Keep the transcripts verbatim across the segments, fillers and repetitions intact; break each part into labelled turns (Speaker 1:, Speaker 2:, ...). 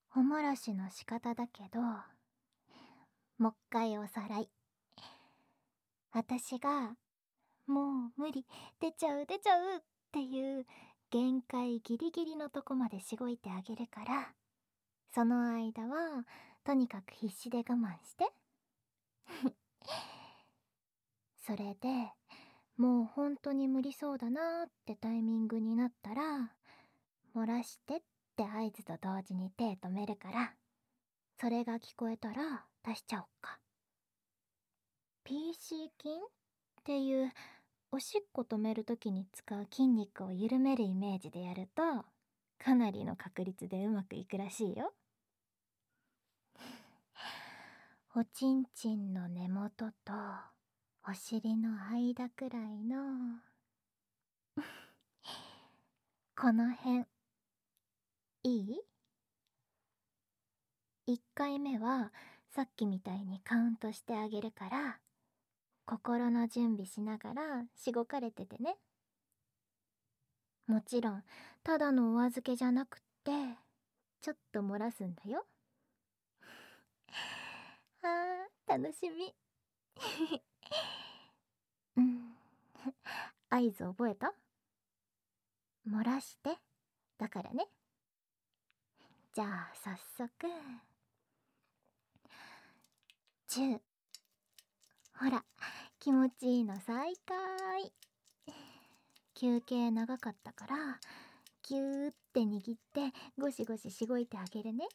Speaker 1: おもらしの仕方だけど、もっかいおさらい。あたしが、もう無理、出ちゃう出ちゃうっていう限界ギリギリのとこまでしごいてあげるから、その間はとにかく必死で我慢して。それで、もうほんとに無理そうだなーってタイミングになったら、漏らしてって合図と同時に手止めるから、それが聞こえたら出しちゃおっか。ピーシー 筋っていうおしっこ止めるときに使う筋肉を緩めるイメージでやると、かなりの確率でうまくいくらしいよ。おちんちんの根元とお尻の間くらいのこの辺、いい？ いっ 回目はさっきみたいにカウントしてあげるから、心の準備しながらしごかれててね。もちろんただのお預けじゃなくって、ちょっと漏らすんだよ。あー、楽しみ。うん。合図覚えた？漏らしてだからね。じゃあ早速。じゅう。ほら、気持ちいいの再開。休憩長かったから、ぎゅーって握ってゴシゴシしごいてあげるね。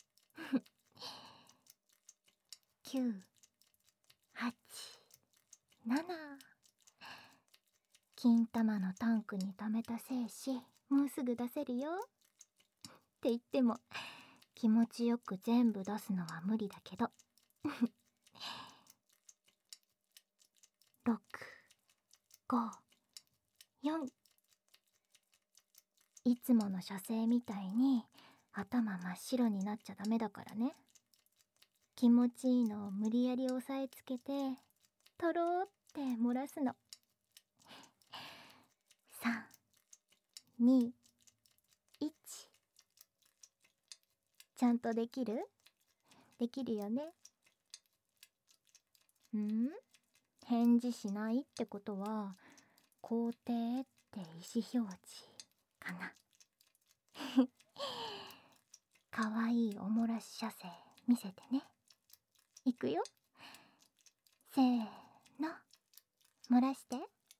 Speaker 1: きゅう、はち、なな。金玉のタンクに溜めた精子、もうすぐ出せるよ。って言っても、気持ちよく全部出すのは無理だけど。ろく、ご、よん。いつもの射精みたいに頭真っ白になっちゃダメだからね。気持ちいいのを無理やり押さえつけて、とろーって漏らすの。さん、に、いち。ちゃんとできる？できるよね。ん？返事しないってことは、肯定って意思表示かな。かわいいおもらし射精見せてね。いくよ。せーの。漏らして。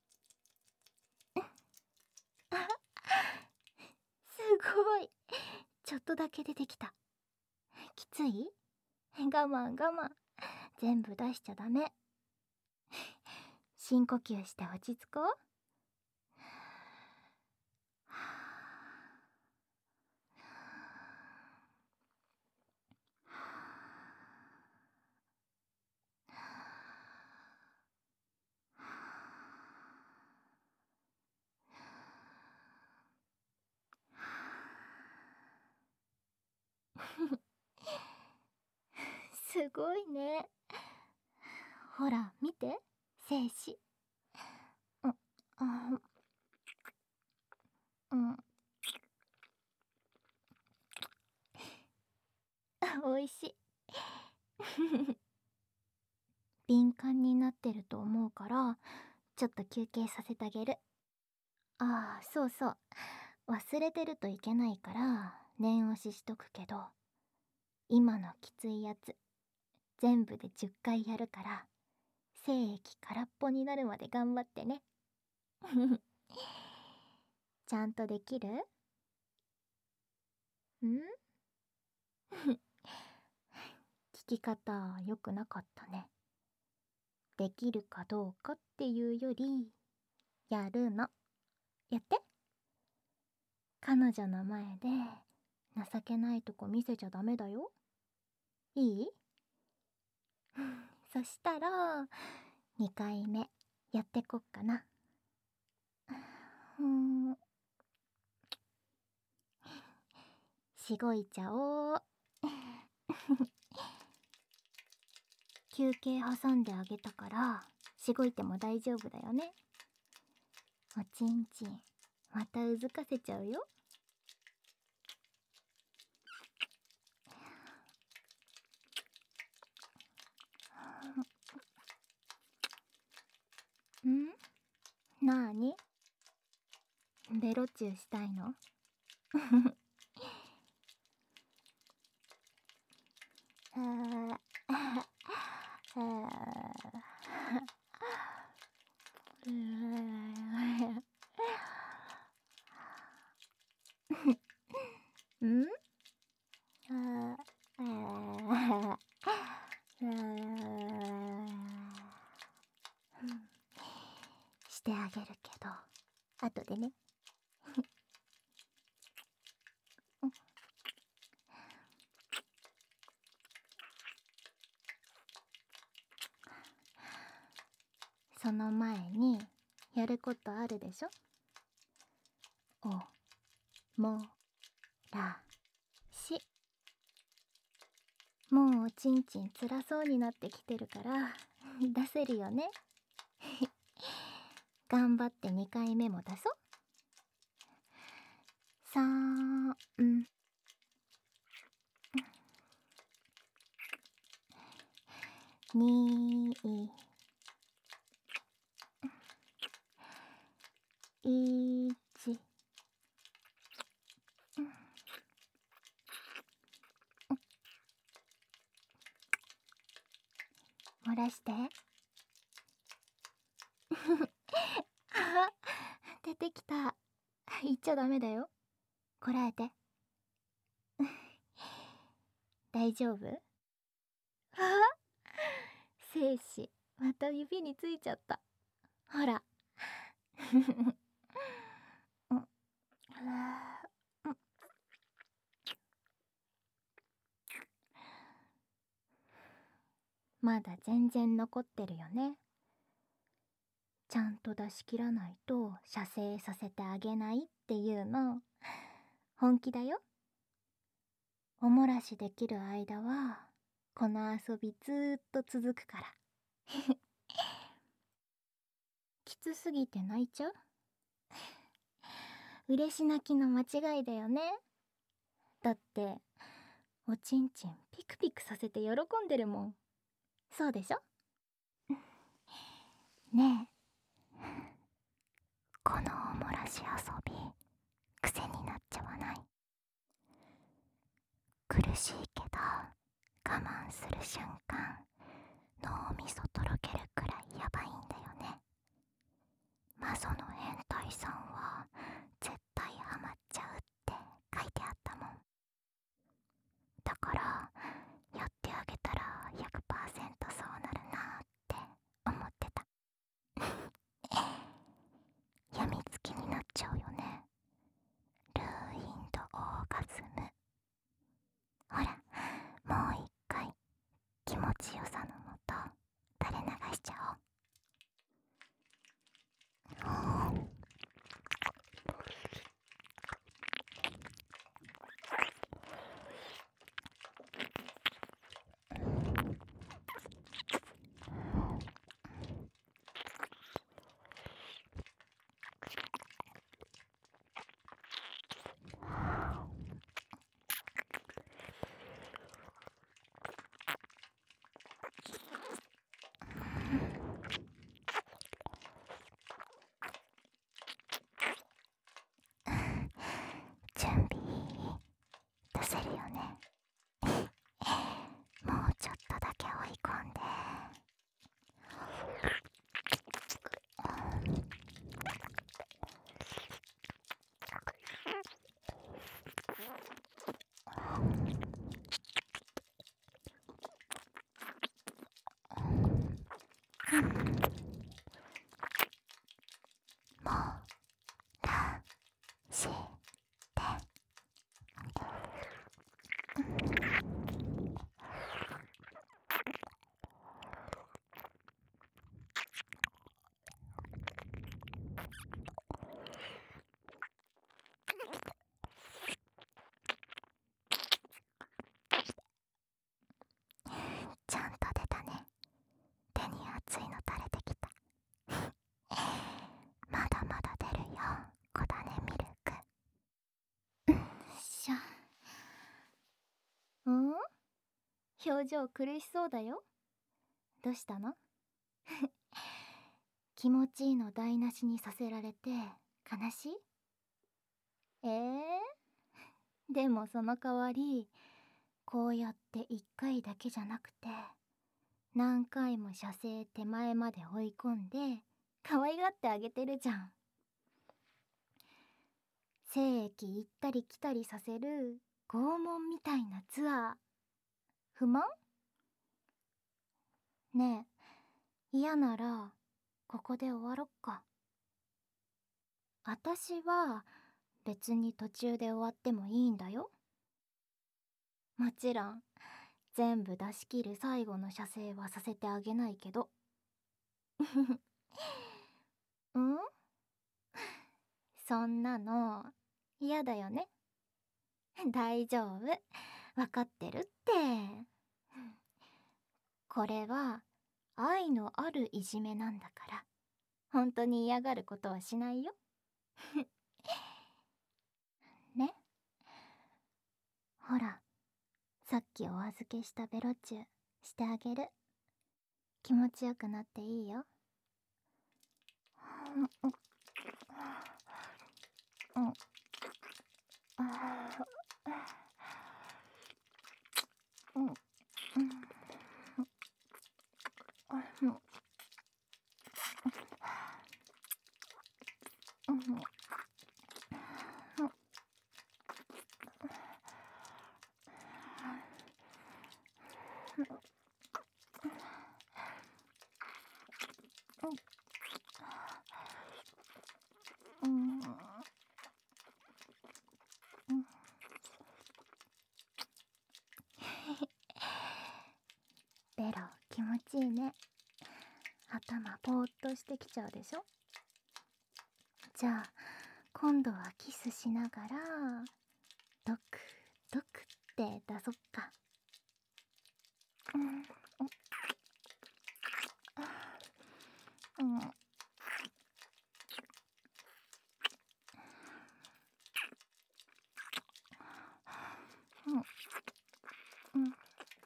Speaker 1: あ、すごい。ちょっとだけ出てきた。きつい？我慢我慢。全部出しちゃダメ。深呼吸して落ち着こう。すごいね。ほら見て、精子。うん、うん、うん。おいしい。敏感になってると思うから、ちょっと休憩させてあげる。ああ、そうそう。忘れてるといけないから念押ししとくけど、今のきついやつ全部でじゅっかいやるから、精液空っぽになるまで頑張ってね。ちゃんとできる？ん？聞き方良くなかったね。できるかどうかっていうより、やるの。やって。彼女の前で情けないとこ見せちゃダメだよ。いい？そしたらにかいめやってこっかな。うーん。しごいちゃおう。休憩挟んであげたからしごいても大丈夫だよね。おちんちんまたうずかせちゃうよ。 なーに、ベロチューしたいの？あーあーんああしてあげるけど、後でね。その前にやることあるでしょ？おもらし。もうおちんちんつらそうになってきてるから出せるよね。頑張ってにかいめも出そう。さんにいち漏らして。あ、出てきた。言っちゃダメだよ。こらえて。大丈夫？あ、精子また指についちゃった。ほら。まだ全然残ってるよね。ちゃんと出し切らないと射精させてあげないっていうの本気だよ。おもらしできる間はこの遊びずーっと続くから。きつすぎて泣いちゃう？嬉し泣きの間違いだよね。だっておちんちんピクピクさせて喜んでるもん。そうでしょ？ねえ、このおもらし遊び癖になっちゃわない？苦しいけど我慢する瞬間脳みそとろけるくらいヤバいんだよね。マゾの変態さんは絶対ハマっちゃうって書いてあったもん。だからやってあげたら ひゃくパーセント そうなるなって思ってた。やみつきになっちゃうよね。ルーインドオーガズム。ほら、もう一回気持ちよさのもと垂れ流しちゃおう。準備出せるよね。もうちょっとだけ追い込んで。もらして。ちゃんと出たね。手に熱いの垂れてきた。まだまだ出るよ、小種ミルク。しゃ。ん？表情苦しそうだよ。どうしたの？ 気持ちいいの台無しにさせられて悲しい？えー、でもその代わりこうやって一回だけじゃなくて何回も射精手前まで追い込んで可愛がってあげてるじゃん。精液行ったり来たりさせる拷問みたいなツアー不満？ねえ、嫌ならここで終わろっか。あたしは別に途中で終わってもいいんだよ。もちろん全部出し切る最後の射精はさせてあげないけど。ん？そんなの嫌だよね。大丈夫、わかってるって。これは愛のあるいじめなんだから本当に嫌がることはしないよ。ね。ほら、さっきお預けしたベロチューしてあげる。気持ちよくなっていいよ。うん、あー、うん、うん、うん、うん、うん、うん。ベロ気持ちいいね。頭ぼーっとしてきちゃうでしょ。じゃあ今度はキスしながらドクドクって出そっか。うん、うん、うん、うん、うん、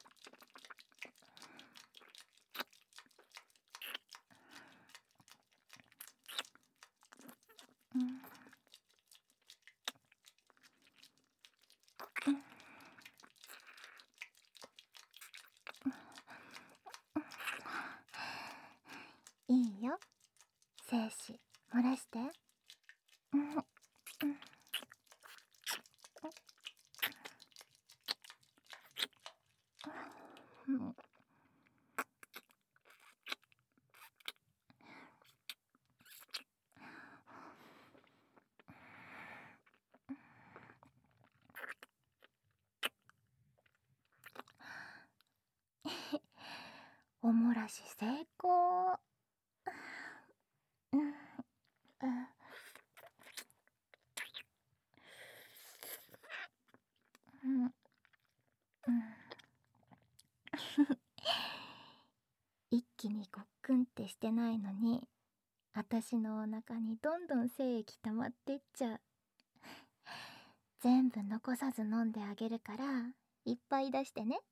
Speaker 1: うん。いいよ、精子漏らして。うん、うん、うん。おもらし成功。うん、うん、うん、うん。一気にごっくんってしてないのにあたしのお腹にどんどん精液溜まってっちゃう。全部残さず飲んであげるからいっぱい出してね。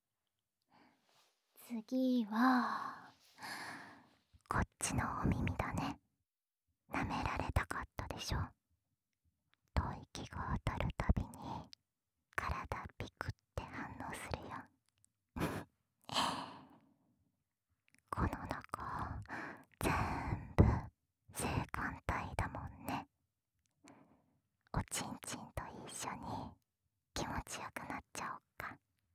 Speaker 1: 次はこっちのお耳だね。舐められたかったでしょ。吐息が当たるたびに体ピクって反応するよ。この中全部性感帯だもんね。おちんちんと一緒に気持ちよくなっちゃおっか。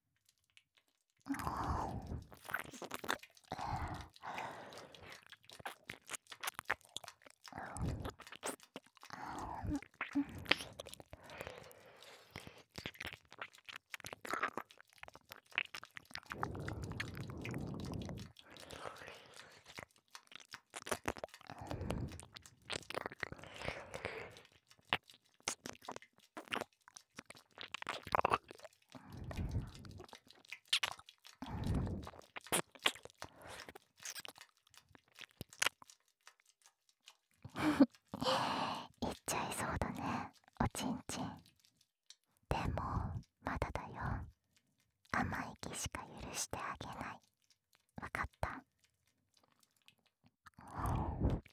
Speaker 1: いっちゃいそうだね、おちんちん。でもまだだよ。甘い息しか許してあげない。わかった？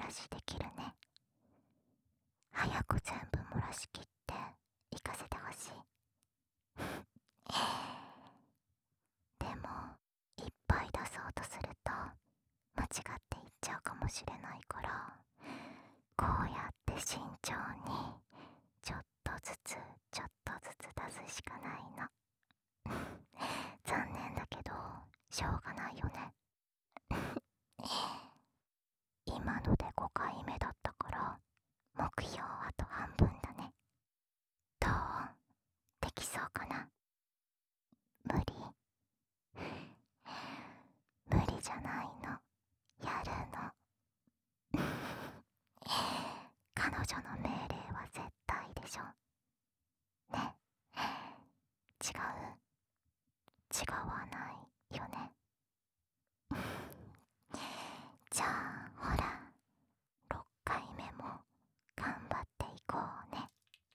Speaker 1: 話できるね。早く全部漏らしきって行かせてほしい。でもいっぱい出そうとすると間違っていっちゃうかもしれないから、こうやって慎重にちょっとずつちょっとずつ出すしかないの。残念だけどしょうがないよね。今のでごかいめだったから目標あと半分だね。どう？できそうかな？無理？無理じゃないの。やるの。彼女の命令は絶対でしょ。ね。違う？違わないよね。じゃあほら、ろっかいめも頑張っていこうね。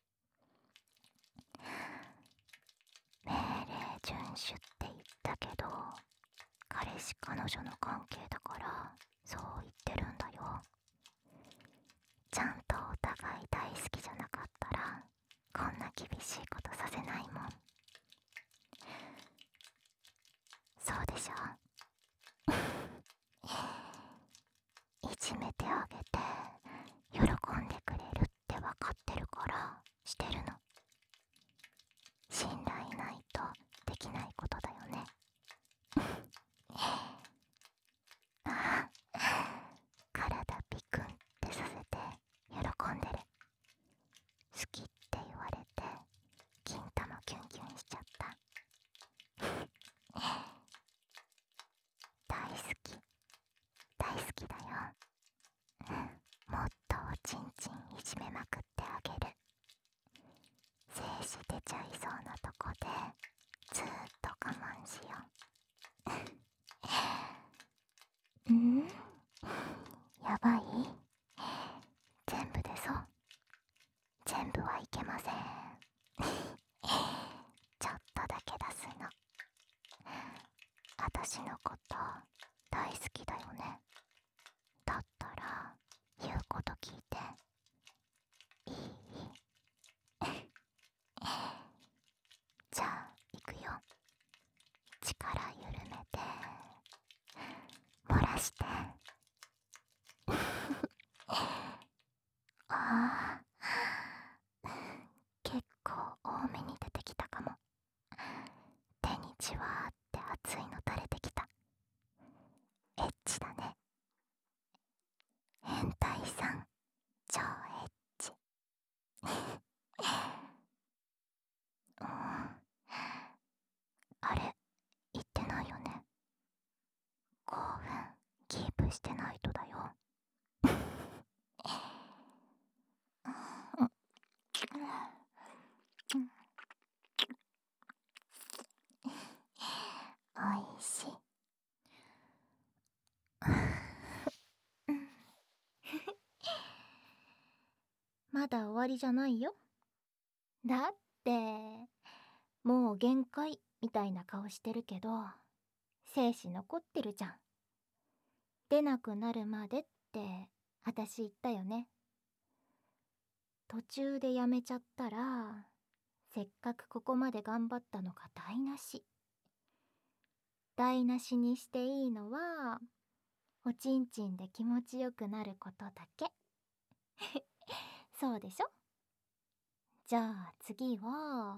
Speaker 1: 命令遵守って言ったけど、彼氏彼女の関係だからそう言ってるんだよ。ちゃんとお互い大好きじゃなかったらこんな厳しいことさせないもん。そうでしょ？いじめてあげて喜んでくれるって分かってるからしてるの。信頼ないとできないことだよね。ああ、体ピクンってさせて喜んでる。好きって言われて金玉キュンキュンしちゃった。大好き大好きだよ。もっとおちんちんいじめまくってあげる。精子出ちゃいそうなとこでずーっと我慢しよう。ん？やばい？全部出そう？全部はいけません。ちょっとだけ出すの。私のこと大好きだよね。だったら言うこと聞いていい？じゃあいくよ。力緩めて漏らして。ああ、結構多めに出てきたかも。手にじわーって熱いの垂れてきた。エッチだね。変態さん、超エッチ。うん、あれ言ってないよね。興奮キープしてないとだよ。おいしい。まだ終わりじゃないよ。だってもう限界みたいな顔してるけど精子残ってるじゃん。出なくなるまでって私言ったよね。途中でやめちゃったらせっかくここまで頑張ったのが台無し。台無しにしていいのはおちんちんで気持ちよくなることだけ。そうでしょ？じゃあ次は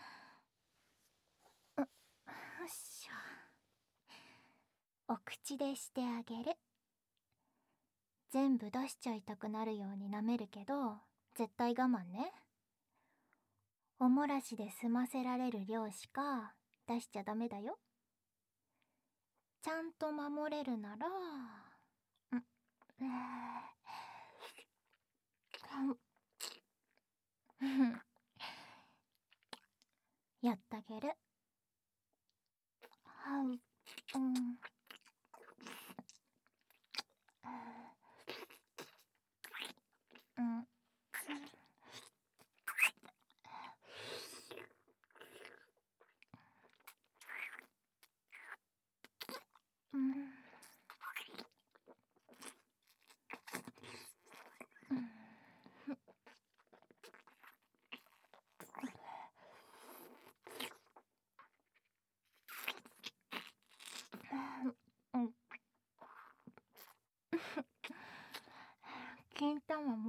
Speaker 1: う、よっしょ。お口でしてあげる。全部出しちゃいたくなるように舐めるけど絶対我慢ね。お漏らしで済ませられる量しか出しちゃダメだよ。ちゃんと守れるなら、うん、やってあげる。はう、うん、うん、うん。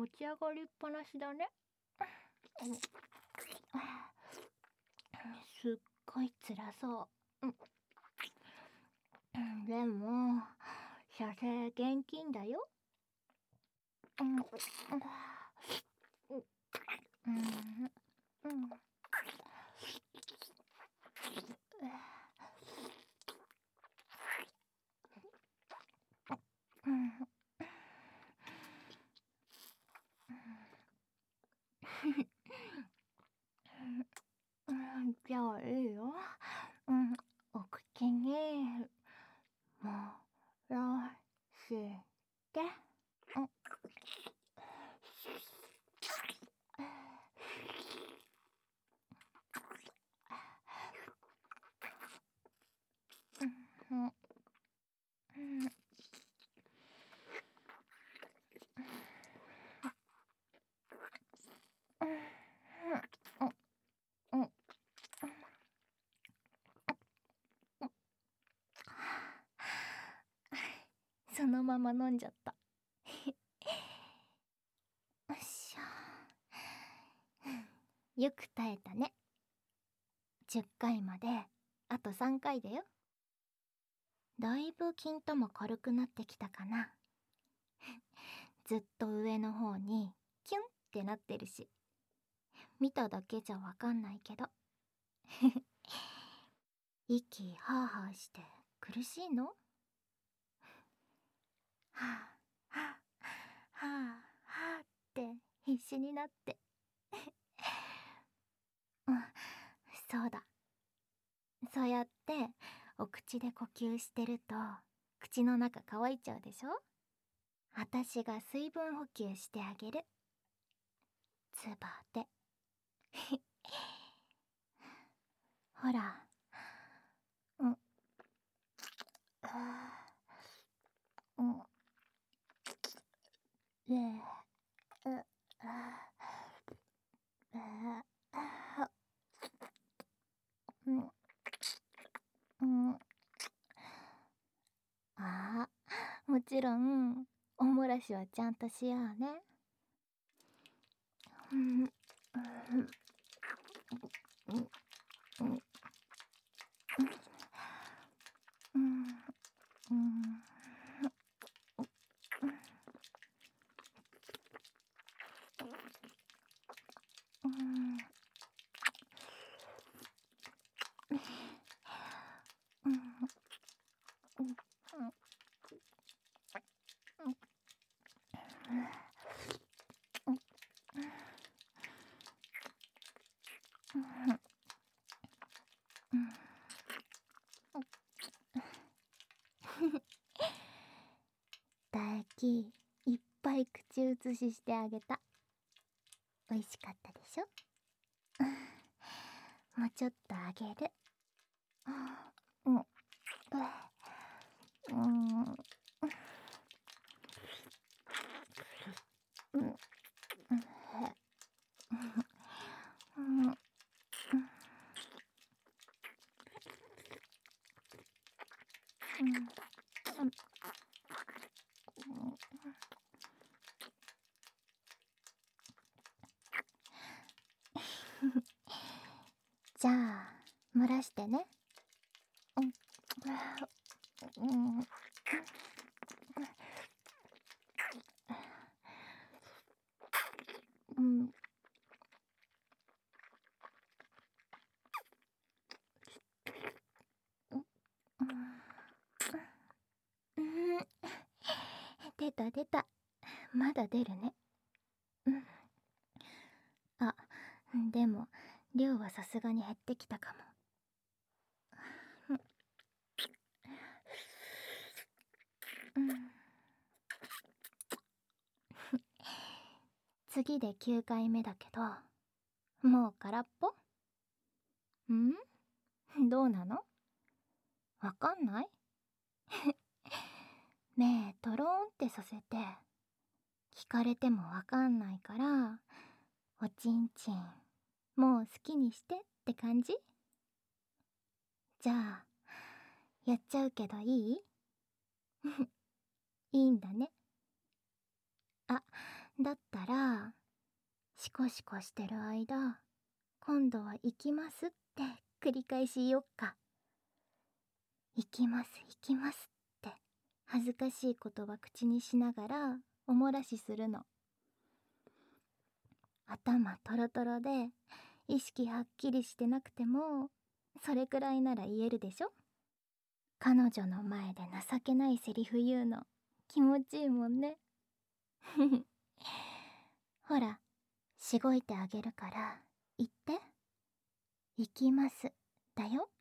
Speaker 1: 持ち上がりっぱなしだね。すっごい辛そう。でも射精厳禁だよ。うんうんうんじゃあいいよ。うん、お口にもらして。うん、うんうんうん、そのまま飲んじゃった。よっしょ。よく耐えたね。じゅっかいまであとさんかいだよ。だいぶ金玉軽くなってきたかな。ずっと上の方にキュンってなってるし、見ただけじゃわかんないけど。息ハーハーして苦しいの？はあはあはあはあって必死になって。うん、そうだ。そうやってお口で呼吸してると口の中乾いちゃうでしょ？あたしが水分補給してあげる。つばで。ほら。うん。うん。ええ。う。うん。うん。ああ、もちろんおもらしはちゃんとしようね。うん。うん。うん。うん。うん。うん。うん。うん。唾液いっぱい口移ししてあげた。おいしかったでしょ？もうちょっとあげる。うん。うん。うん。うん。じゃあ蒸らしてね。うん。うん。うん。うん。出た出た。まだ出るね。うん。あ、でも量はさすがに減ってきたかも。うん。次できゅうかいめだけど、もう空っぽ？ん？どうなの？わかんない？目トローンってさせて、聞かれてもわかんないから、おちんちんもう好きにしてって感じ？じゃあやっちゃうけどいい？いいんだね。あ、 だったらシコシコしてる間、今度は行きますって繰り返し言おっか。行きます行きますって恥ずかしい言葉口にしながらおもらしするの。頭トロトロで意識はっきりしてなくてもそれくらいなら言えるでしょ。彼女の前で情けないセリフ言うの気持ちいいもんね。ほら、しごいてあげるから言って。行きますだよ。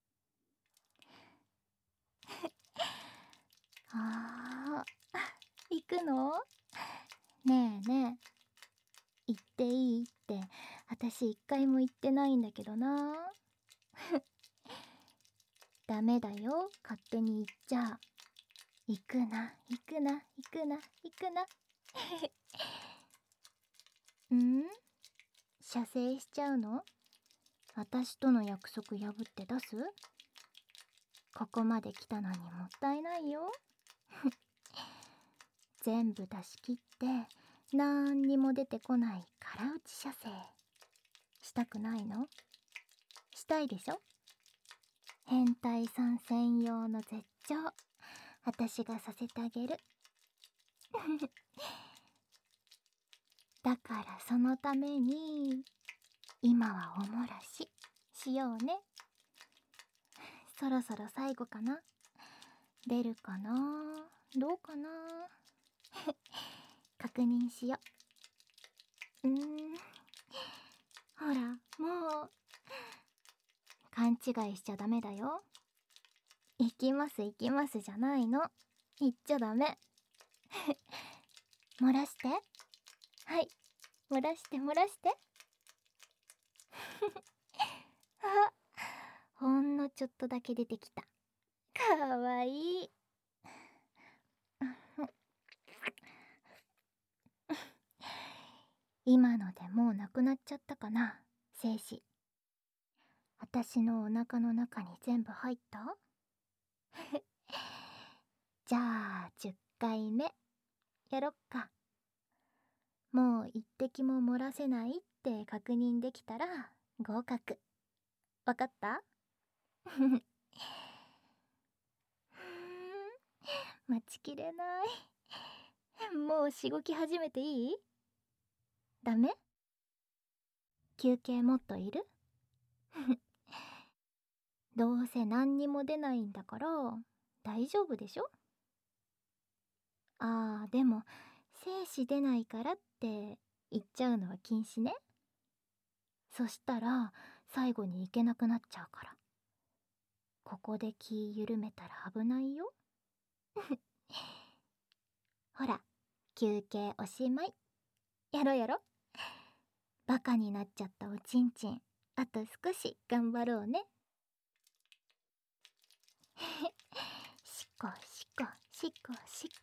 Speaker 1: あー、行くの？ねえねえ、行っていいって私一回も言ってないんだけどな。ダメだよ、勝手に行っちゃ。行くな行くな行くな行くな。ん？射精しちゃうの？私との約束破って出す？ここまで来たのにもったいないよ。全部出し切ってなんにも出てこない空打ち射精したくないの？したいでしょ？変態さん専用の絶頂、私がさせてあげる。だからそのために今はおもらししようね。そろそろ最後かな。出るかな、どうかな。確認しよう。うーん、ほらもう勘違いしちゃダメだよ。行きます行きますじゃないの。言っちゃダメ。漏らして。はい、漏らして漏らして。あ、ほんのちょっとだけ出てきた。かわいい。今のでもうなくなっちゃったかな、精子。私のお腹の中に全部入った？じゃあじゅっかいめやろっか。もう一滴も漏らせないって確認できたら合格。わかった？ふん、待ちきれない。もうしごき始めていい？ダメ？休憩もっといる？どうせ何にも出ないんだから大丈夫でしょ？あー、でも精子出ないからって言っちゃうのは禁止ね。そしたら最後に行けなくなっちゃうから。ここで気緩めたら危ないよ。ほら、休憩おしまい。やろやろ。バカになっちゃったおちんちん、あと少し頑張ろうね。しこしこしこしこ。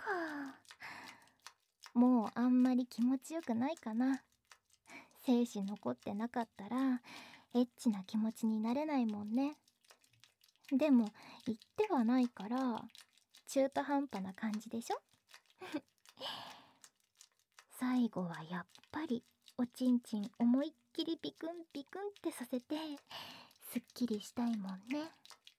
Speaker 1: もうあんまり気持ちよくないかな。精子残ってなかったらエッチな気持ちになれないもんね。でも言ってはないから中途半端な感じでしょ。最後はやっぱりおちんちん思いっきりピクンピクンってさせてすっきりしたいもんね。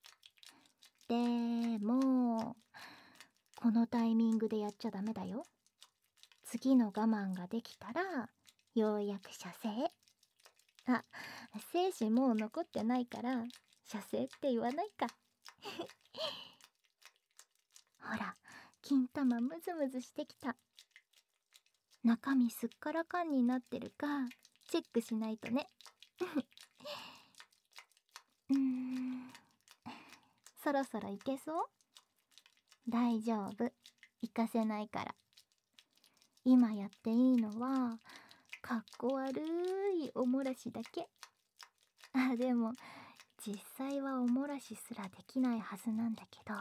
Speaker 1: でもこのタイミングでやっちゃダメだよ。次の我慢ができたらようやく射精。あ、精子もう残ってないから射精って言わないか。ほら、金玉ムズムズしてきた。中身すっからかんになってるかチェックしないとね。うーん、そろそろいけそう？大丈夫、行かせないから。今やっていいのはかっこ悪いおもらしだけ。あ、でも実際はおもらしすらできないはずなんだけど。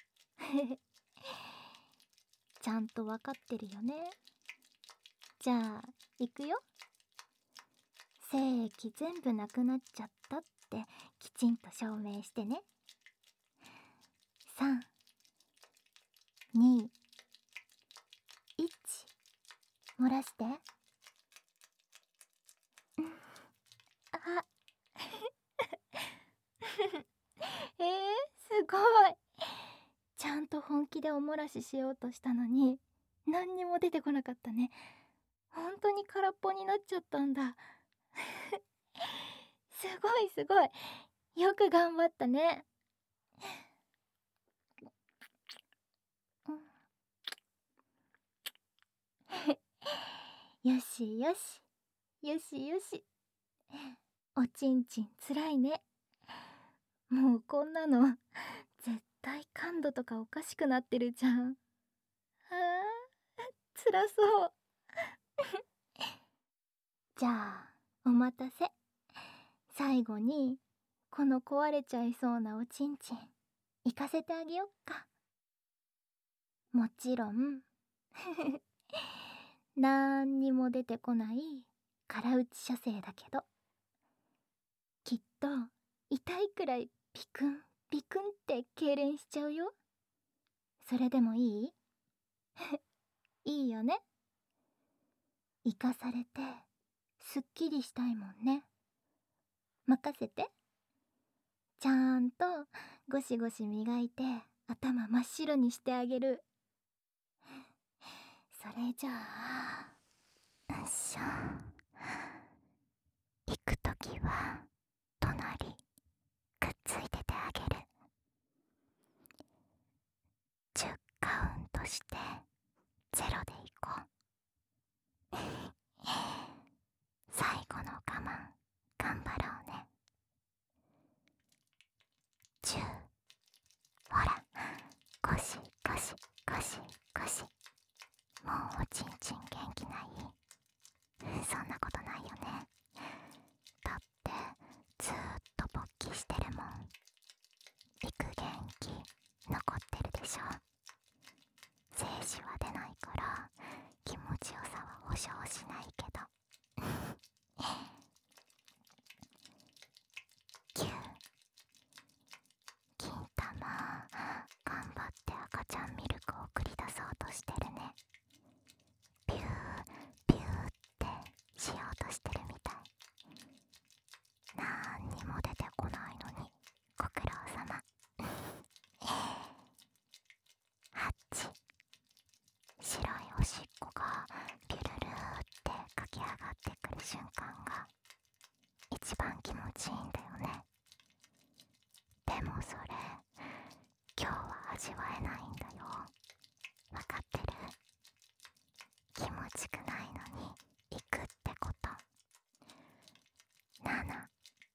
Speaker 1: ちゃんとわかってるよね。じゃあ行くよ。精液全部なくなっちゃったってきちんと証明してね。さん、に、いち、 漏らして。あえー、すごい。ちゃんと本気でお漏らししようとしたのに何にも出てこなかったね。本当に空っぽになっちゃったんだ。すごいすごい。よく頑張ったね。よしよしよしよし。おちんちんつらいね。もうこんなの絶対感度とかおかしくなってるじゃん。あー、つらそう。じゃあお待たせ。最後にこの壊れちゃいそうなおちんちん行かせてあげよっか。もちろんなんにも出てこない空打ち射精だけど、きっと痛いくらいピクンピクンって痙攣しちゃうよ。それでもいい？いいよね。生かされてすっきりしたいもんね。任せて。ちゃんとゴシゴシ磨いて頭真っ白にしてあげる。それじゃあ、よっしょ。行くときは隣くっついててあげる。じゅうカウントしてゼロでいこう。最後の我慢頑張ろうね。じゅう、ほら、ゴシゴシゴシゴシ。もうおちんちん元気ない？そんなことないよね。だってずーっと勃起してるもん。育元気残ってるでしょ。精子は出ないから気持ちよさは保証しないけどキュー、金玉頑張って赤ちゃんミルクを送り出そうとしてるね。ピューピューってしようとしてるみたい。なんにも出てこないのにご苦労様。ハッチ、白いおしっこがピュルルーって駆け上がってくる瞬間が一番気持ちいいんだよね。でもそれ今日は味わえないんだよ。わかってる？気持ちくないのに行くってこと。なな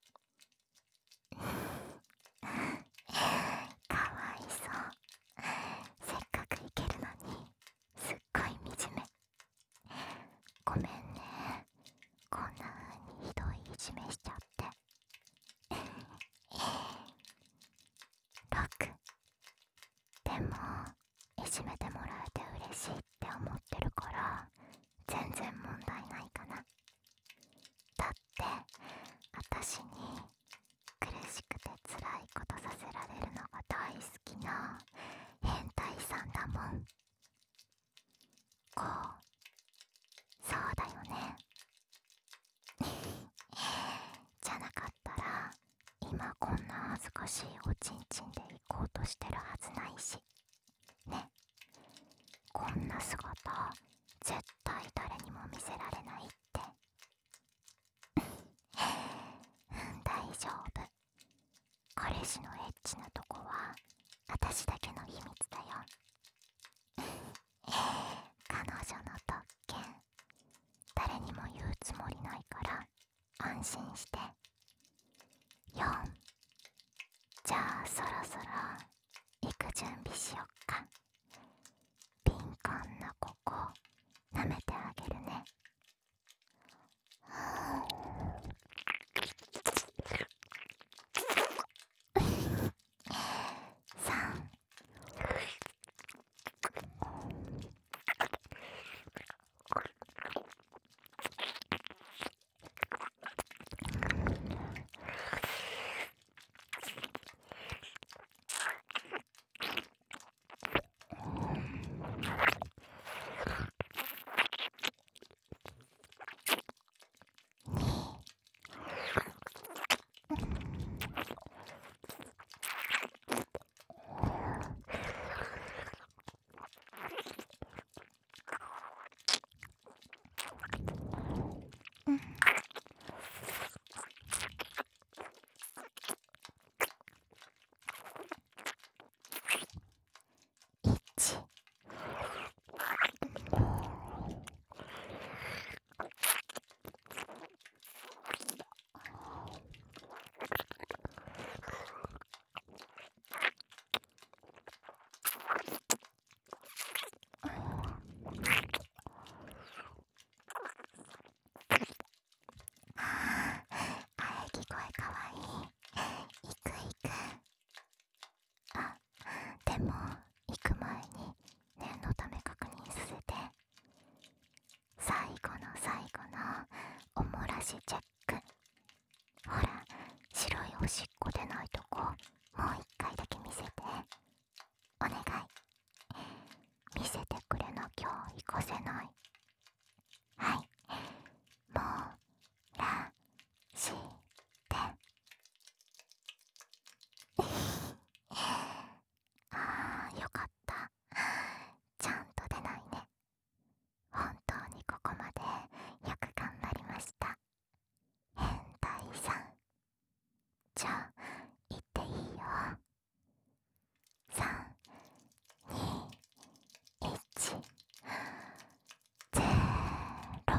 Speaker 1: かわいそう。せっかく行けるのにすっごい惨め。ごめんね、こんな風にひどいいじめしちゃって。ろく、でもいじめてもらえて嬉しいって思ってるから全然問題ないかな。だって私に苦しくて辛いことさせられるのが大好きな変態さんだもん。こう、そうだよね。じゃなかったら今こんな恥ずかしいおちんちんで行こうとしてるはずないしね。こんな姿絶対誰にも見せられないって。うん、大丈夫。彼氏のエッチなとこは私だけの秘密だよ。彼女の特権誰にも言うつもりないから安心して。よん、じゃあそろそろ行く準備しよっか。敏感なここ舐めてあげるね。さん、 おしっこ出ないとこもう一回だけ見せて。お願い。見せてくれなきゃ行かせない。はい、もらして。あー、よかった。ちゃんと出ないね。本当にここまでよく頑張りました。変態さん。じゃあ行っていいよ。さん、に、いち、ゼロ。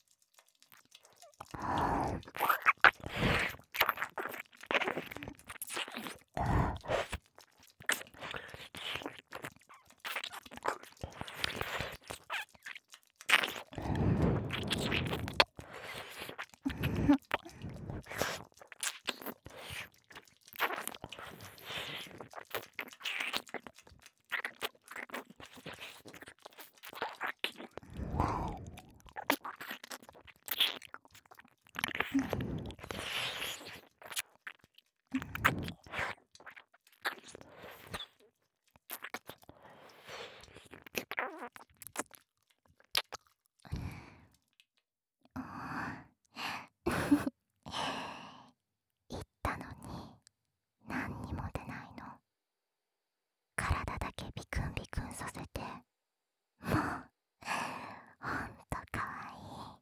Speaker 1: 言ったのに何にも出ないの。体だけビクンビクンさせて。もうほんとかわ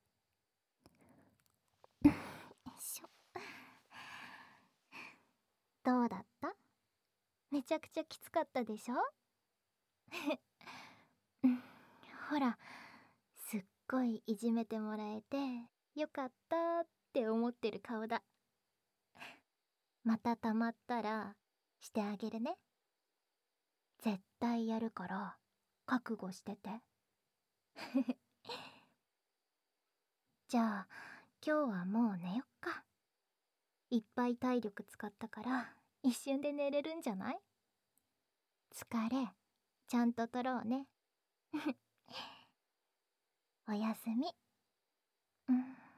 Speaker 1: いい。よいしょ。どうだった？めちゃくちゃきつかったでしょ？ほら、すっごいいじめてもらえてよかったって思ってる顔だ。またたまったらしてあげるね。絶対やるから覚悟してて。じゃあ今日はもう寝よっか。いっぱい体力使ったから一瞬で寝れるんじゃない？疲れちゃんと取ろうね。おやすみ。うん。